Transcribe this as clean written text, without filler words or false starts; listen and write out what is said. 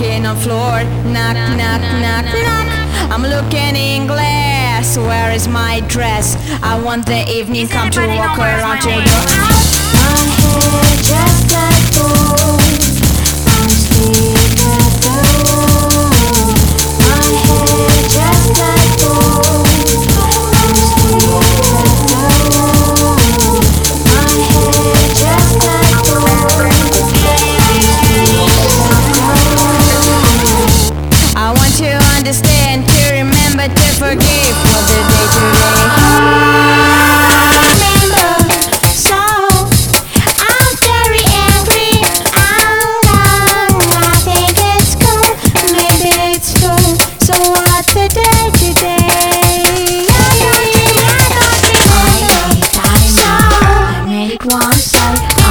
walking on floor. Knock, knock, knock, knock. I'm looking in glass. Where is my dress? I want the evening come to walk around to go out. My hair just like gold. I'm sleek as gold. My hair just like gold. I'm sleek as gold. My hair just like gold. I want to understand, to remember, to forgive for the day today. So I'm very angry. I think it's cool. Maybe it's cool. So what's the day today? I hate dinosaurs. I made it one side.